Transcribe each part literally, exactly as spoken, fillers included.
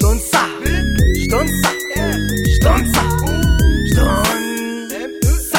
J'donne ça, j'donne ça, j'donne ça, j'donne ça,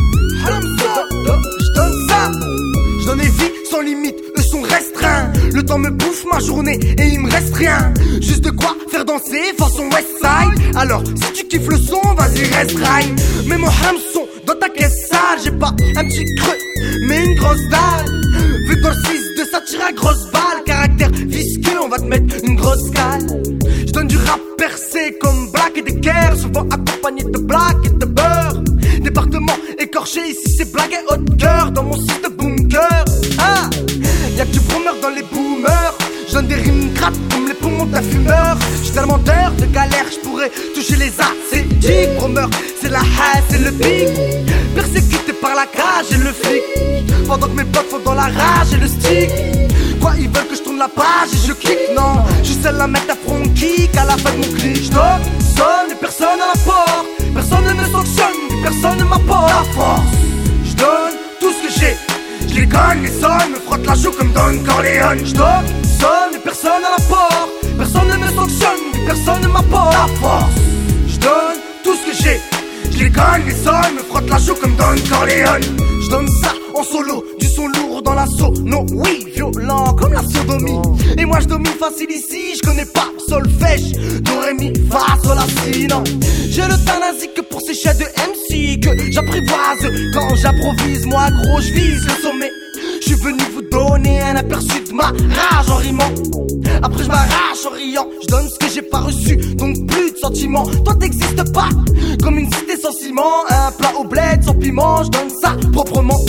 j'donne ça. J'donne des vies sans limite, eux sont restreints. Le temps me bouffe ma journée et il me reste rien. Juste de quoi faire danser façon Westside. Alors si tu kiffes le son, vas-y reste rhyme. Mets mon hameçon dans ta caisse sale. J'ai pas un petit creux, mais une grosse dalle. Vu que dans le six de ça tire à grosse balle. Caractère visqueux, on va te mettre une grosse cale. J'donne du rap percé comme Black et Decker, souvent accompagné de black et de beurre. Département écorché, ici c'est blague et haute cœur. Dans mon site de bunker, ah, y'a que du bromeur dans les boomers. J'donne des rimes grattes comme les poumons d'un fumeur. J'suis tellement d'heures de galère, j'pourrais toucher les acédiques. Bromeur, c'est la haine, c'est le pic. Persécuté par la cage et le flic. Pendant que mes potes font dans la rage et le stick. Quoi, ils veulent que je tourne la page et je clique? Non, je suis seul à mettre à front kick à la fin de mon clic. J'toque, sonne et personne à la porte. Personne ne me sanctionne, personne ne m'apporte la force. J'donne tout ce que j'ai, j'les gagne, les sonne, me frotte la joue comme Don Corleone. J'toque, sonne et personne à la porte. Personne ne me sanctionne, personne ne m'apporte la force. J'donne tout ce que j'ai, j'les gagne, les sonne, me frotte la joue comme Don Corleone. J'donne ça en solo, du son lourd dans l'assaut. Non, oui, violent comme la sodomie. Et moi j'domine facile ici, j'connais pas solfège. Do, ré, mi, fa, sol, la, si, non. J'ai le tanasique que pour ces chefs de M C que j'apprivoise. Quand j'improvise, moi gros j'vise le sommet. J'suis venu vous donner un aperçu de ma rage en rimant. Après j'm'arrache en riant. J'donne ce que j'ai pas reçu, donc plus de sentiments. Toi t'existes pas, comme une cité sans ciment. Un plat au bled sans piment, j'donne ça proprement.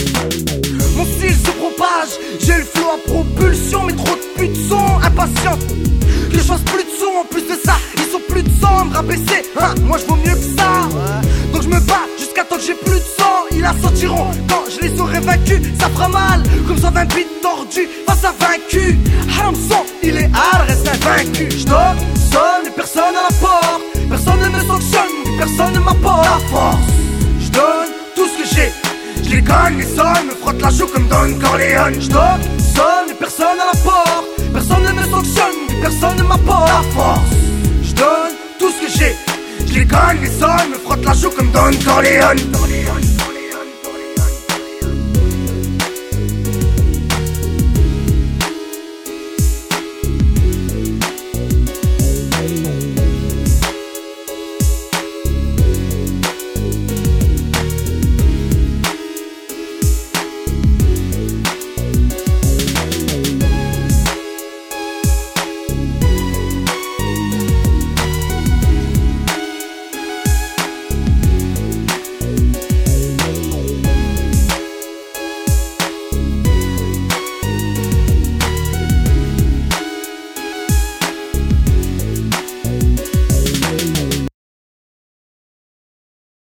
Mon style se propage, j'ai le flow à propulsion. Mais trop de putes sont impatientes que je fasse plus de son. En plus de ça, ils sont plus de sang, me rabaisser, hein, moi je vaux mieux que ça. Donc je me bats jusqu'à temps que j'ai plus de sang. Ils la sentiront quand je les aurai vaincus. Ça fera mal, comme cent vingt bits tordus face à vaincu. Haram son, il est hard, reste invaincu. J'toque, sonne et personne à la porte. Personne ne me sanctionne, personne ne m'apporte la force. J'donne tout ce que j'ai, j'les gagne, les sonne, me frotte la joue comme Don Corleone. J'toque, sonne et personne à la porte. Personne ne me sanctionne, personne ne m'apporte la force. J'donne tout ce que j'ai, j'les gagne, les sonne, me frotte la joue comme Don Corleone.